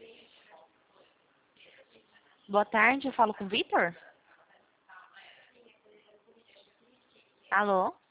Boa tarde, eu falo com o Vitor? Alô?